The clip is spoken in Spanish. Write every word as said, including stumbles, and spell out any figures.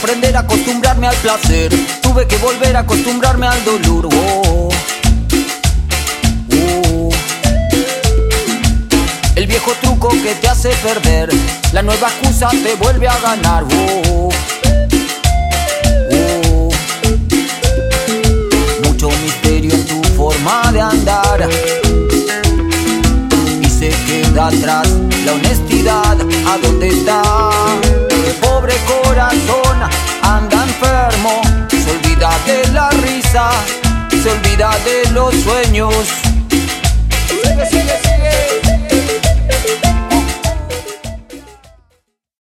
aprender a acostumbrarme al placer, tuve que volver a acostumbrarme al dolor. Oh, oh. El viejo truco que te hace perder, la nueva excusa te vuelve a ganar. Oh, oh. Mucho misterio en tu forma de andar y se queda atrás la honestidad. ¿A dónde está? El pobre corazón anda enfermo, se olvida de la risa, se olvida de los sueños. Sigue, sigue, sigue.